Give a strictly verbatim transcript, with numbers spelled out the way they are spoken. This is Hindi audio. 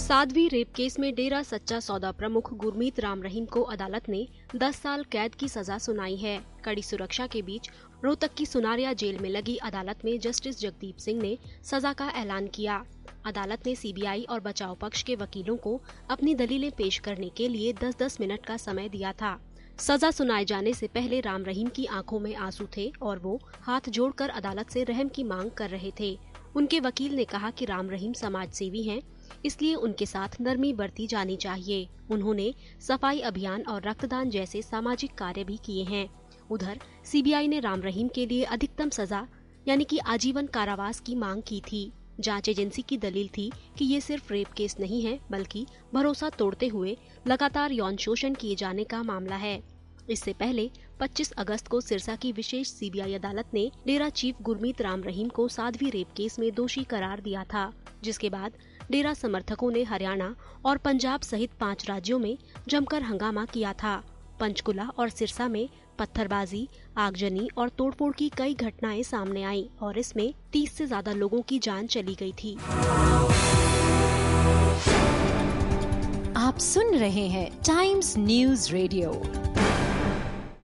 साध्वी रेप केस में डेरा सच्चा सौदा प्रमुख गुरमीत राम रहीम को अदालत ने दस साल कैद की सजा सुनाई है। कड़ी सुरक्षा के बीच रोहतक की सुनारिया जेल में लगी अदालत में जस्टिस जगदीप सिंह ने सजा का ऐलान किया। अदालत ने सीबीआई और बचाव पक्ष के वकीलों को अपनी दलीलें पेश करने के लिए दस दस मिनट का समय दिया था। सजा सुनाए जाने से पहले राम रहीम की आंखों में आंसू थे और वो हाथ जोड़कर अदालत से रहम की मांग कर रहे थे। उनके वकील ने कहा कि राम रहीम समाज सेवी हैं, इसलिए उनके साथ नरमी बरती जानी चाहिए। उन्होंने सफाई अभियान और रक्तदान जैसे सामाजिक कार्य भी किए हैं। उधर सीबीआई ने राम रहीम के लिए अधिकतम सजा यानी कि आजीवन कारावास की मांग की थी। जांच एजेंसी की दलील थी कि ये सिर्फ रेप केस नहीं है, बल्कि भरोसा तोड़ते हुए लगातार यौन शोषण किए जाने का मामला है। इससे पहले पच्चीस अगस्त को सिरसा की विशेष सीबीआई अदालत ने डेरा चीफ गुरमीत राम रहीम को साध्वी रेप केस में दोषी करार दिया था, जिसके बाद डेरा समर्थकों ने हरियाणा और पंजाब सहित पाँच राज्यों में जमकर हंगामा किया था। पंचकुला और सिरसा में पत्थरबाजी, आगजनी और तोड़फोड़ की कई घटनाएं सामने आईं और इसमें तीस से ज्यादा लोगों की जान चली गई थी। आप सुन रहे हैं टाइम्स न्यूज़ रेडियो।